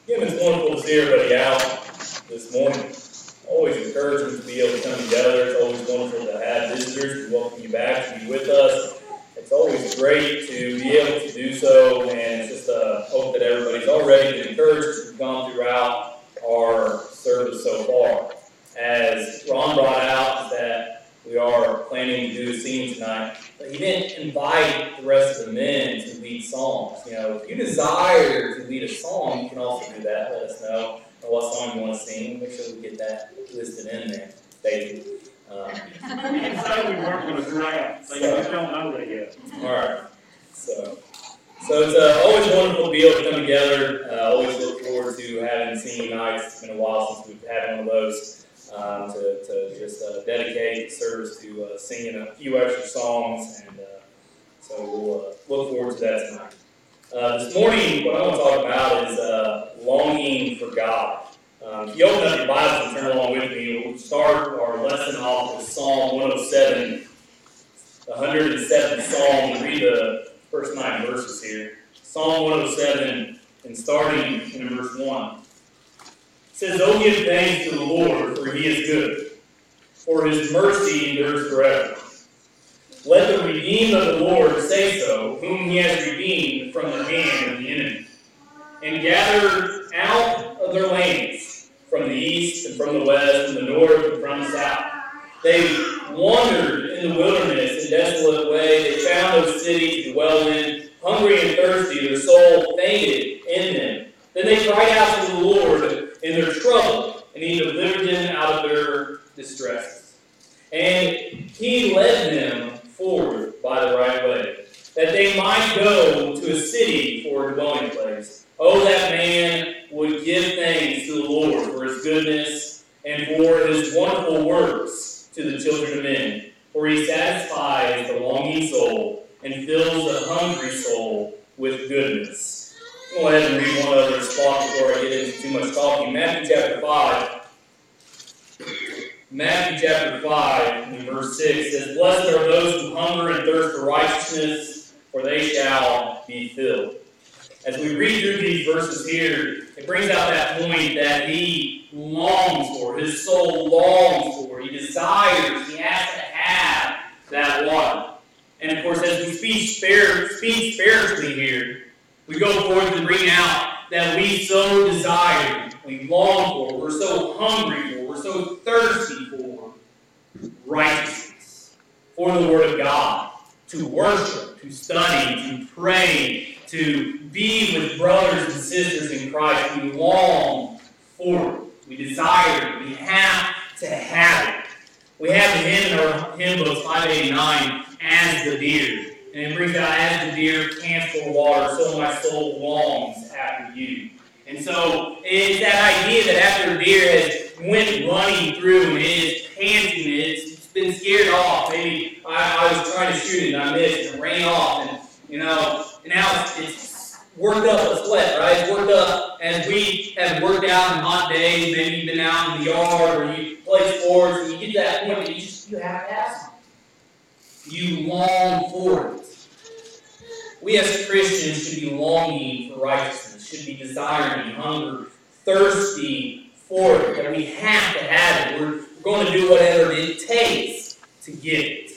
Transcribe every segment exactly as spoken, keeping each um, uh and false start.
Again, it's wonderful to see everybody out this morning. Always encouraging to be able to come together. It's always wonderful to have visitors, to welcome you back, to be with us. It's always great to be able to do so, and it's just a hope that everybody's already been encouraged as we've gone throughout our service so far. As Ron brought out, that we are planning to do a singing tonight, but he didn't invite the rest of the men to lead songs. You know, if you desire to lead a song, you can also do that. Let us know what song you want to sing. Make sure we get that listed in there, David. Um, You can say we work on a draft, so you just don't know that yet. all right. So, so it's uh, always wonderful to be able to come together. Uh, always look forward to having singing nights. It's been a while since we've had one of those. Um, to, to just uh, dedicate the service to uh, singing a few extra songs, and uh, so we'll uh, look forward to that tonight. Uh, this morning, what I want to talk about is uh, longing for God. Um, if you open up your Bibles and turn along with me, we'll start our lesson off with Psalm one oh seven, the one hundred seventh Psalm. We'll read the first nine verses here. Psalm one oh seven, and starting in verse one. It says, "Oh, give thanks to the Lord, for he is good, for his mercy endures forever. Let the redeemed of the Lord say so, whom he has redeemed from the hand of the enemy, and gathered out of their lands, from the east and from the west, from the north and from the south. They wandered in the wilderness in desolate way. They found no city to dwell in. Hungry and thirsty, their soul fainted in them. Then they cried out to the Lord in their trouble, and he delivered them out of their distresses. And he led them forward by the right way, that they might go to a city for a dwelling place. Oh, that man would give thanks to the Lord for his goodness and for his wonderful works to the children of men. For he satisfies the longing soul and fills the hungry soul with goodness." Go ahead and read one other spot before I get into too much talking. Matthew chapter five. Matthew chapter five, and verse six says, "Blessed are those who hunger and thirst for righteousness, for they shall be filled." As we read through these verses here, it brings out that point that he longs for, his soul longs for, he desires, he has to have that water. And of course, as we speak, spir- speak spiritually here, we go forth and bring out that we so desire, we long for, we're so hungry for, we're so thirsty for righteousness, for the Word of God, to worship, to study, to pray, to be with brothers and sisters in Christ. We long for it. We desire it. We have to have it. We have the hymn in our hymn books, five eighty-nine, "As the Deer." And it brings out, "As the deer pants for water, so my soul longs after you." And so it's that idea that after a deer has went running through and it is panting, it's been scared off. Maybe I, I was trying to shoot it and I missed and ran off, and you know, and now it's, it's worked up a sweat, right? It's worked up, and we have worked out on hot days. Maybe you've been out in the yard or you play sports, and you get to that point that you just you have to have something. You long for it. We as Christians should be longing for righteousness, should be desiring, hunger, thirsty for it, that we have to have it. We're going to do whatever it takes to get it.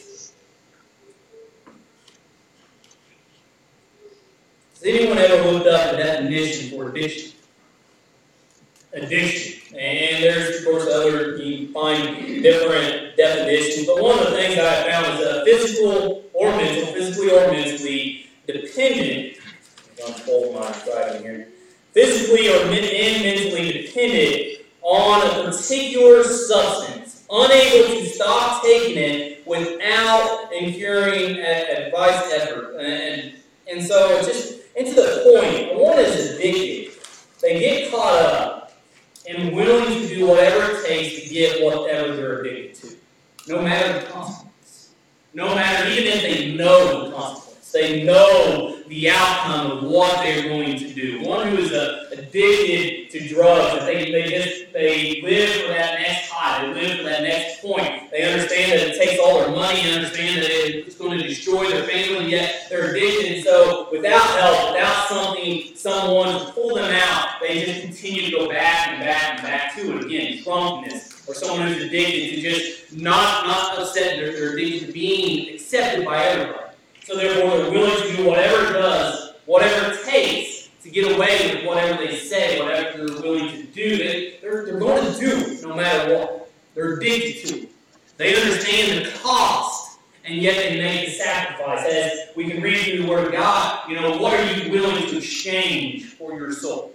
Has anyone ever looked up a definition for addiction? Addiction. And there's, of course, other, you can find different definitions, but one of the things that I found is a physical or mental, physically or mentally dependent, I'm going to fold my writing here, physically or and mentally dependent on a particular substance, unable to stop taking it without incurring advice effort. And, and so just, and to the point, one is addicted. They get caught up and willing to do whatever it takes to get whatever they're addicted to, no matter the consequence. No matter, even if they know the consequence. They know the outcome of what they're going to do. One who is uh, addicted to drugs, they, they just they live for that next high, they live for that next point. They understand that it's takes all their money and understand that it's going to destroy their family, yet they're addicted. And so without help, without something, someone to pull them out, they just continue to go back and back and back to it again. Drunkenness, or someone who's addicted to just not, not upset, they're, they're addicted to being accepted by everybody. So therefore, they're willing to do whatever it does, whatever it takes to get away with whatever they say, whatever they're willing to do. They, they're, they're going to do it no matter what. They're addicted to it. They understand the cost, and yet they make the sacrifice. As we can read through the Word of God, you know, what are you willing to exchange for your soul?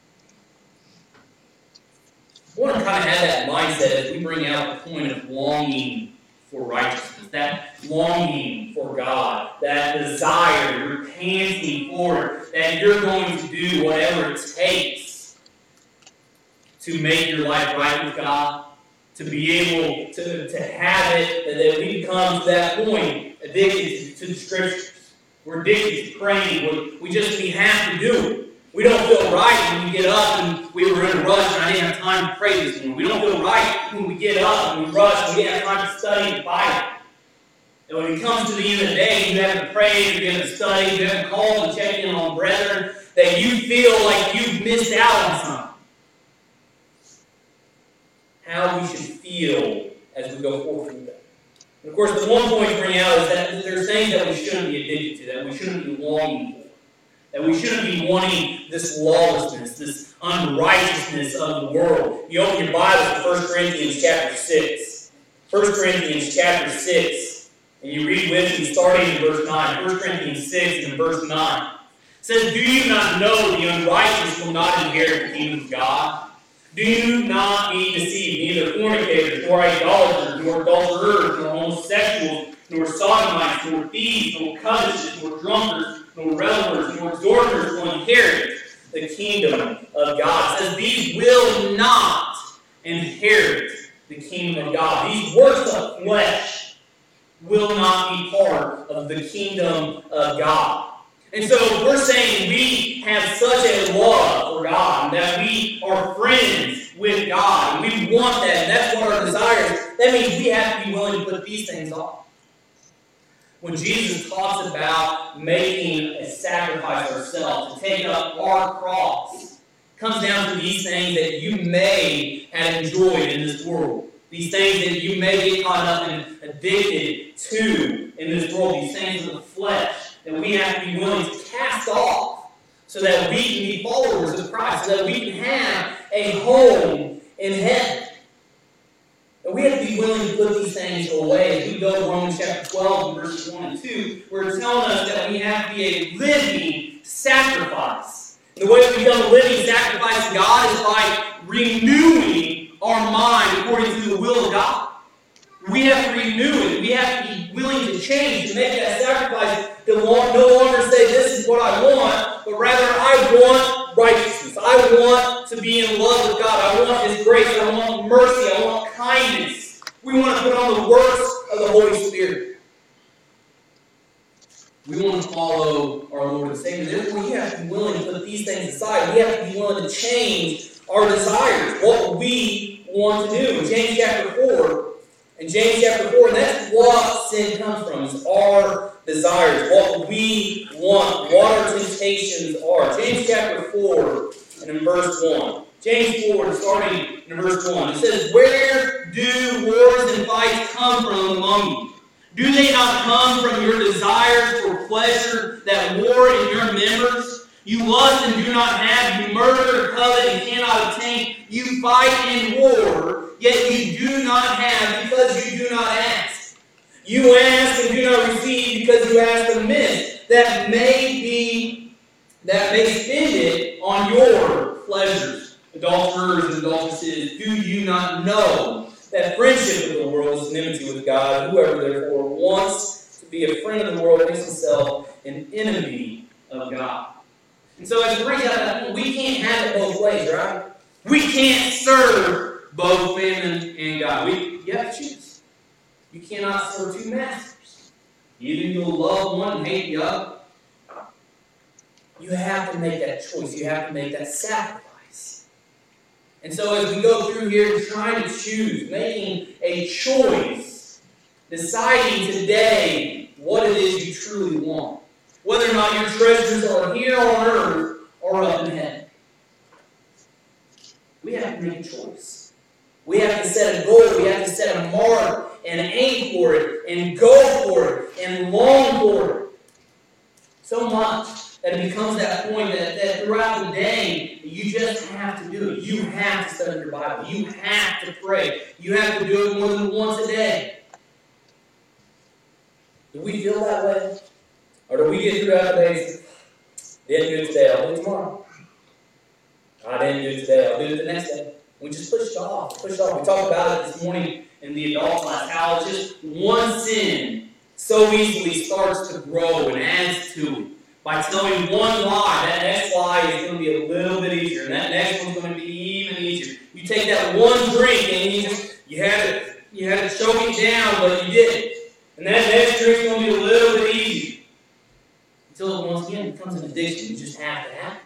I want to kind of have that mindset as we bring out the point of longing for righteousness, that longing for God, that desire, you're panting for it, that you're going to do whatever it takes to make your life right with God, to be able to, to have it, that we become to that point addicted to the Scriptures. We're addicted to praying. We, we just, we have to do it. We don't feel right when we get up and we were in a rush and I didn't have time to pray this morning. We don't feel right when we get up and we rush and we didn't have time to study the Bible. And when it comes to the end of the day, you haven't prayed, you haven't studied, you haven't called and checked in on brethren, that you feel like you've missed out on something. How we should feel as we go forward with that. And of course, the one point to bring out is that there's things that we shouldn't be addicted to, that we shouldn't be longing for. That we shouldn't be wanting this lawlessness, this unrighteousness of the world. You open your Bible to First Corinthians chapter six. First Corinthians chapter six. And you read with me starting in verse nine. First Corinthians six and verse nine. It says, do you not know the unrighteous will not inherit the kingdom of God? Do you not be deceived? Neither fornicators, nor idolaters, nor adulterers, nor homosexuals, nor sodomites, nor thieves, nor covetous, nor drunkards, nor revelers, nor extortioners will inherit the kingdom of God. It says these will not inherit the kingdom of God. These works of flesh will not be part of the kingdom of God. And so we're saying we have such a love for God, that we are friends with God, and we want that, and that's what our desire is. That means we have to be willing to put these things off. When Jesus talks about making a sacrifice ourselves, to take up our cross, it comes down to these things that you may have enjoyed in this world. These things that you may get caught up and addicted to in this world. These things of the flesh that we have to be willing to cast off so that we can be followers of Christ, so that we can have a home in heaven. And we have to be willing to put these things away. As we go to Romans chapter twelve, verses one and two, where it's telling us that we have to be a living sacrifice. And the way we become a living sacrifice to God is by renewing our mind according to the will of God. We have to renew it. We have to be willing to change, to make that sacrifice, to no longer say, this is what I want, but rather I want righteousness. I want to be in love with God. I want His grace. I want mercy. I want kindness. We want to put on the works of the Holy Spirit. We want to follow our Lord and Savior. Therefore, we have to be willing to put these things aside. We have to be willing to change our desires, what we want to do. In James chapter four, in James chapter four, and that's what sin comes from, is our desires, what we want, what our temptations are. James chapter four, and in verse one. James four, starting in verse one. It says, where do wars and fights come from among you? Do they not come from your desires for pleasure that war in your members? You lust and do not have. You murder, covet, and cannot obtain. You fight in war, yet you do not have because you do not ask. You ask and do not receive because you ask amiss, that may be, that may spend it on your pleasures. Adulterers and adulteresses, do you not know that friendship with the world is enmity with God? Whoever therefore wants to be a friend of the world makes himself an enemy of God. And so as it brings out that point, we can't have it both ways, right? We can't serve both Mammon and God. We, you have to choose. You cannot serve two masters. Either you'll love one and hate the other. You have to make that choice. You have to make that sacrifice. And so as we go through here, trying to choose, making a choice Deciding today what it is you truly want. Whether or not your treasures are here on earth or up in heaven. We have to make a choice. We have to set a goal. We have to set a mark and aim for it and go for it and long for it. So much that it becomes that point that, that throughout the day, you just have to do it. You have to study your Bible. You have to pray. You have to do it more than once a day. Do we feel that way? Or do we get throughout the day and say, didn't do it today, I'll do it tomorrow. I didn't do it today, I'll do it the next day. We just push it off, push it off. We talked about it this morning in the adult class, how just one sin so easily starts to grow and adds to it. By telling one lie, that next lie is going to be a little bit easier, and that next one's going to be even easier. You take that one drink and you just you had to you had to choke it down, but you didn't. And that next drink's going to be a little bit easier. Until it once again becomes an addiction. You just have to have it.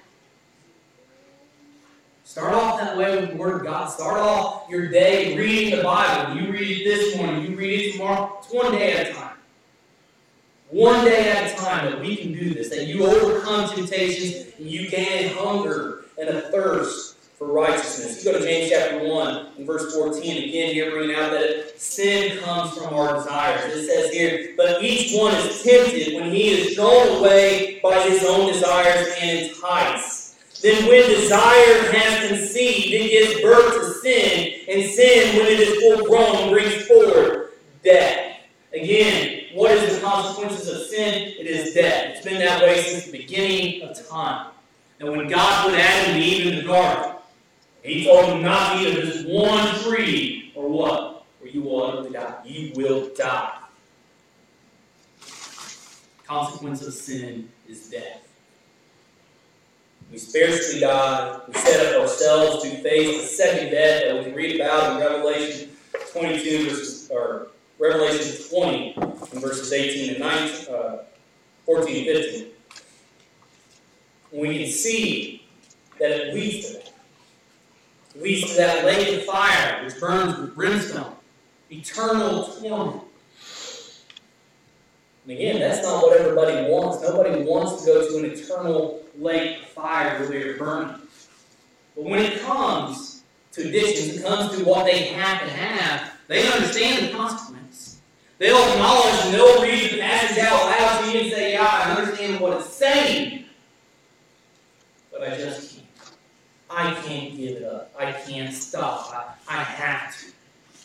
Start off that way with the Word of God. Start off your day reading the Bible. You read it this morning. You read it tomorrow. It's one day at a time. One day at a time that we can do this. That you overcome temptations and you gain a hunger and a thirst for righteousness. You go to James chapter one and verse fourteen. Again, here bringing out that sin comes from our desires. It says here, but each one is tempted when he is drawn away by his own desires and enticed. Then when desire has conceived, it gives birth to sin, and sin, when it is full grown, brings forth death. Again, what is the consequences of sin? It is death. It's been that way since the beginning of time. And when God put Adam and Eve in the garden, He told them not to eat of this one tree, or what? Or you will utterly die. You will die. Consequence of sin is death. We spiritually die. We set up ourselves to face the second death that we can read about in Revelation twenty-two, verses, or Revelation twenty, in verses eighteen and nineteen, uh, fourteen and fifteen. We can see that it leads to that. It leads to that lake of fire which burns with brimstone, eternal torment. And again, that's not what everybody wants. Nobody wants to go to an eternal lake of fire where they're burning. But when it comes to addictions, it comes to what they have to have, they understand the consequence. They'll acknowledge and they'll read the passage out loud to you and say, yeah, I understand what it's saying, but I just can't. I can't give it up. I can't stop. I, I have to.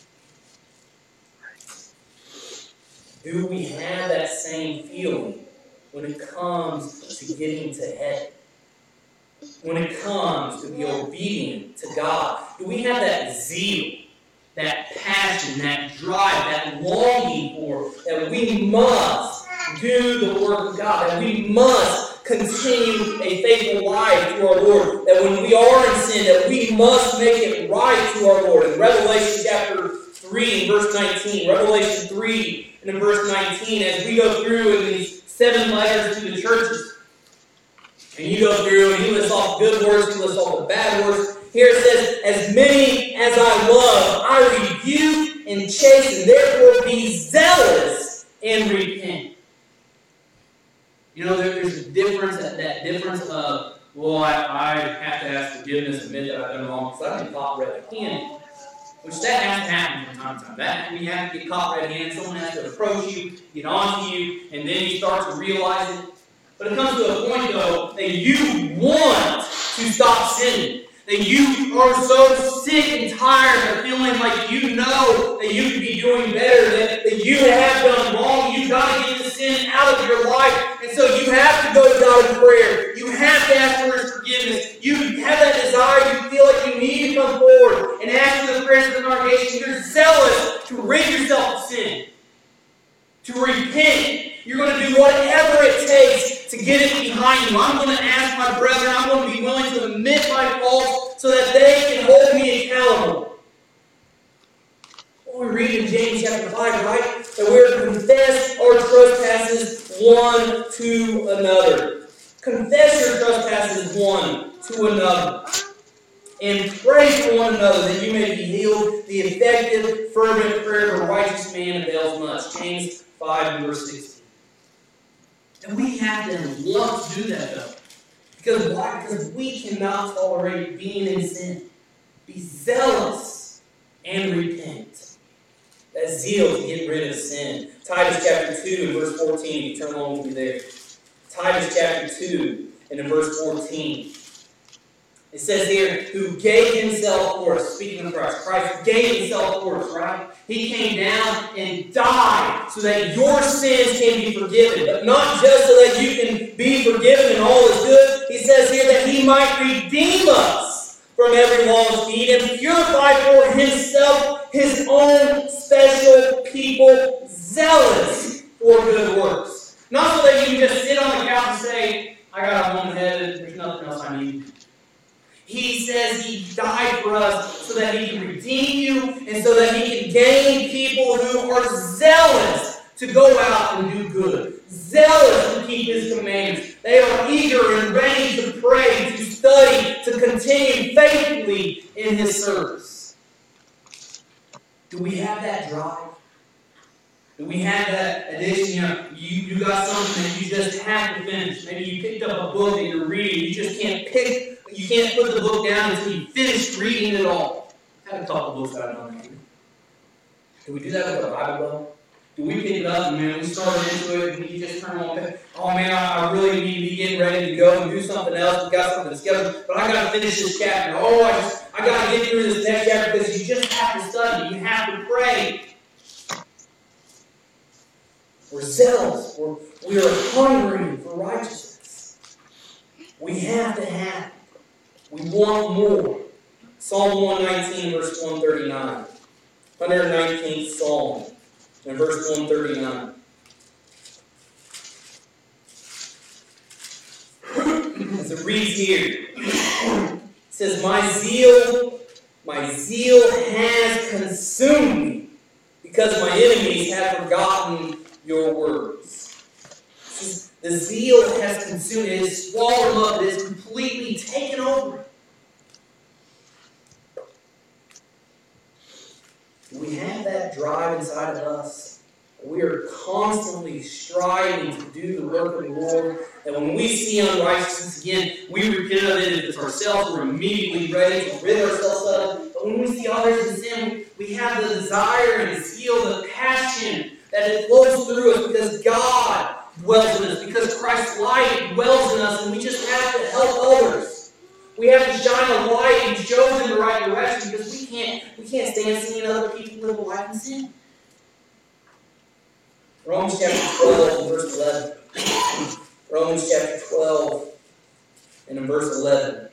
Do we have that same feeling when it comes to getting to heaven? When it comes to be obedient to God? Do we have that zeal, that passion, that drive, that longing for, that we must do the work of God, that we must continue a faithful life to our Lord, that when we are in sin, that we must make it right to our Lord? In Revelation chapter three and verse nineteen, Revelation three and in verse nineteen, as we go through in these seven letters to the churches, and you go through and he lists off good words, he lists off the bad words. Here it says, as many as I love, I rebuke and chasten, therefore be zealous and repent. You know, there, there's a difference, that, that difference of, well, I, I have to ask forgiveness, admit that I've done wrong, because I've been caught red-handed. Which that has to happen from time to time. That we have to get caught red-handed. Someone has to approach you, get onto you, and then you start to realize it. But it comes to a point, though, that you want to stop sinning. That you are so sick and tired of feeling like you know that you could be doing better, that, that you have done wrong. You've got to get the sin out of your life. And so you have to go to God in prayer. You have to ask for His forgiveness. You have that desire. You feel like you need to come forward and ask for the prayers of the congregation. You're zealous to rid yourself of sin, to repent. You're going to do whatever it takes to get it behind you. I'm going to ask my brethren. I'm going to be willing to admit my faults so that they can hold me accountable. What we read in James chapter five, right? That we're to confess our trespasses one to another. Confess your trespasses one to another. and pray for one another that you may be healed. The effective, fervent prayer of a righteous man avails much. James five, verse sixteen. And we have to love to do that, though. Because why? Because we cannot tolerate being in sin. Be zealous and repent. That zeal to get rid of sin. Titus chapter two and verse fourteen. You turn along with me there. Titus chapter two and in verse fourteen. It says here, who gave himself for us, speaking of Christ. Christ gave himself for us, right? He came down and died so that your sins can be forgiven. But not just so that you can be forgiven and all is good. He says here that he might redeem us from every lawless deed and purify for himself his own special people, zealous for good works. Not so that you can just sit on the couch and say, I got a home headed, there's nothing else I need. He says he died for us so that he can redeem you and so that he can gain people who are zealous to go out and do good. Zealous to keep his commandments. They are eager and ready to pray, to study, to continue faithfully in his service. Do we have that drive? Do we have that addiction? You know, you, you got something that you just have to finish. Maybe you picked up a book and you're reading. You just can't pick You can't put the book down until you finish reading it all. I had a couple books I've done that. Do we do that with the Bible, though? Do we pick it up and man, we start into it and we just turn on, oh man, I really need to be getting ready to go and do something else. We got something scheduled, but I got to finish this chapter. Oh, I just, I got to get through this next chapter because you just have to study. You have to pray. We're zealous. We're, we are hungry for righteousness. We have to have it. We want more. Psalm one nineteen, verse one thirty-nine. one hundred nineteenth Psalm, and verse one thirty-nine. As it reads here, it says, My zeal, my zeal has consumed me, because my enemies have forgotten your words. The zeal has consumed it, has swallowed them up, it has completely taken over. We have that drive inside of us. We are constantly striving to do the work of the Lord. And when we see unrighteousness again, we repent of it. If it's ourselves, we're immediately ready to rid ourselves of it. But when we see others in sin, we have the desire and the zeal, the passion that it flows through us because God dwells in us, because Christ's light dwells in us, and we just have to help others. We have to shine a light and show them the right direction because we can't, we can't stand seeing other people live a life in sin. Romans chapter twelve and verse eleven. Romans chapter twelve and in verse eleven.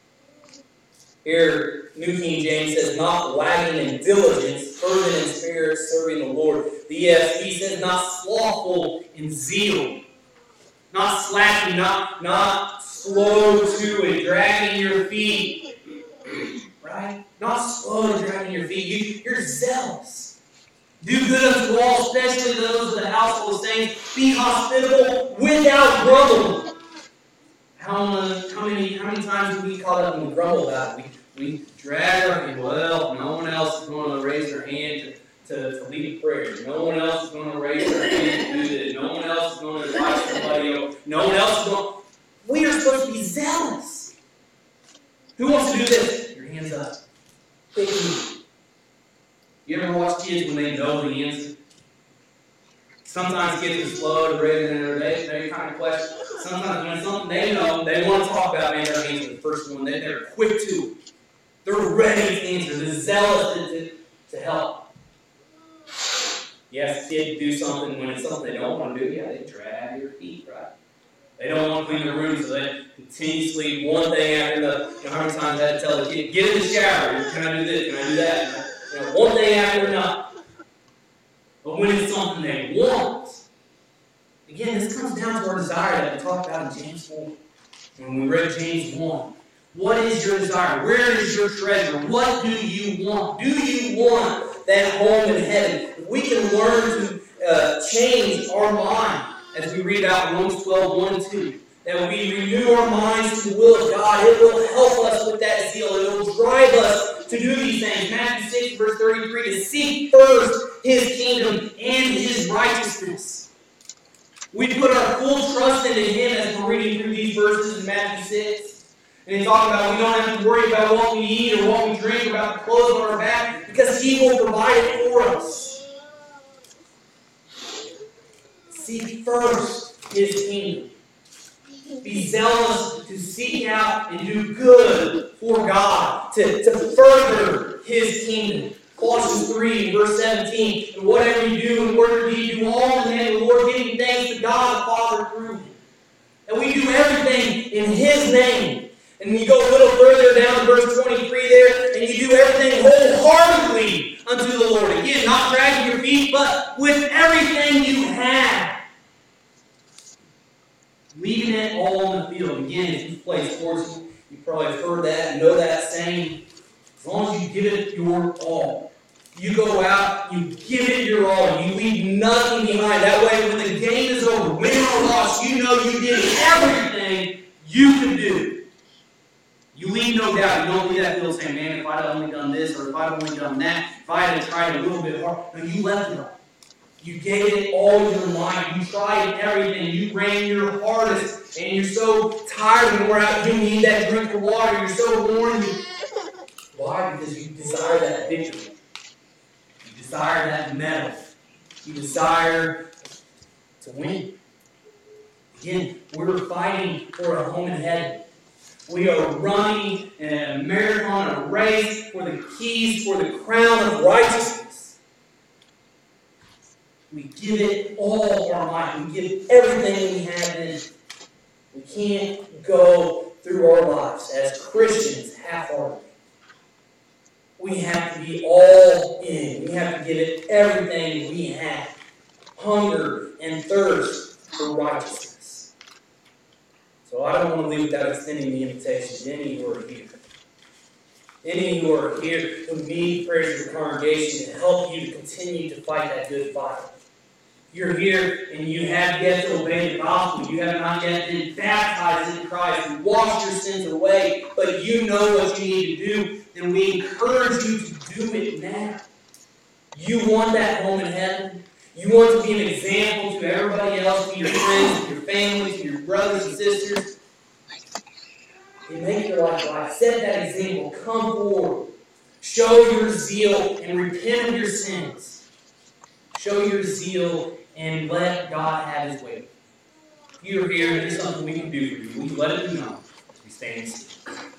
Here, New King James says, not lagging in diligence, fervent in spirit, serving the Lord. The E S V says, not slothful in zeal. Not slacking, not, not slow to and dragging your feet. Right? Not slow to dragging your feet. You, you're zealous. Do good unto all, especially those of the household of saints. Be hospitable without grumbling. How, uh, how many how many times do we caught up in the grumble about it? We, we drag our feet. Well, no one else is going to raise their hand to, to, to lead a prayer. No one else is going to raise their hand to do this. No one else is going to invite somebody over. No one else is going. We are supposed to be zealous. Who wants to do this? Your hands up. Pick me. You ever watch kids when they know the answer? Sometimes kids are slow to raise their hand. They, they kind of question. Sometimes when it's something they know, they want to talk about, man, they're answering the first one. They, they're quick to. They're ready to answer. They're zealous to, to, to help. Yes, kid do something when it's something they don't want to do. Yeah, they drag your feet, right? They don't want to clean their room, so they continuously, one thing after the, you know, how many times I had to tell the kid, get in the shower. Can I do this? Can I do that? You know, one thing after another. But when it's something they want, again, this comes down to our desire that we talked about in James four. When we read James one. What is your desire? Where is your treasure? What do you want? Do you want that home in heaven? If we can learn to uh, change our mind, as we read out Romans twelve, one and two. that we renew our minds to the will of God. It will help us with that zeal. It will drive us to do these things. Matthew six, verse thirty-three, to seek first His kingdom and His righteousness. We put our full trust into Him as we're reading through these verses in Matthew six. And He's talking about we don't have to worry about what we eat or what we drink or about the clothes on our back because He will provide it for us. Seek first His kingdom. Be zealous to seek out and do good for God, to, to further His kingdom. Colossians three, verse seventeen, and whatever you do in word or deed, do all in the name of the Lord, giving thanks to God the Father through Him. And we do everything in His name. And you go a little further down to verse twenty-three there, and you do everything wholeheartedly unto the Lord. Again, not dragging your feet, but with everything you have. Leaving it all on the field. Again, if you've played sports, you probably have heard that and know that saying. As long as you give it your all. You go out, you give it your all. You leave nothing behind. That way, when the game is over, win or loss, you know you did everything you could do. You leave no doubt. You don't leave that field saying, man, if I'd only done this or if I'd only done that, if I had tried a little bit harder. No, you left it all. You gave it all your mind. You tried everything. You ran your hardest. And you're so tired and wore out, you need that drink of water. You're so worn. You... Why? Because you desire that victory. You desire that medal. You desire to win. Again, we're fighting for a home in heaven. We are running a marathon, a race for the keys, for the crown of righteousness. We give it all our might. We give everything we have in it. We can't go through our lives as Christians half-heartedly. We have to be all in. We have to give it everything we have. Hunger and thirst for righteousness. So I don't want to leave without extending the invitation to any who are here. Any who are here who need prayers of your congregation to help you to continue to fight that good fight. You're here and you have yet to obey the gospel. You have not yet been baptized in Christ and washed your sins away, but you know what you need to do, then we encourage you to do it now. You want that home in heaven. You want to be an example to everybody else, to your friends, to your family, to your brothers and sisters. And make your life right. Set that example. Come forward. Show your zeal and repent of your sins. Show your zeal and let God have His way. If you're here and there's something we can do for you, will you let it be known as we stand still?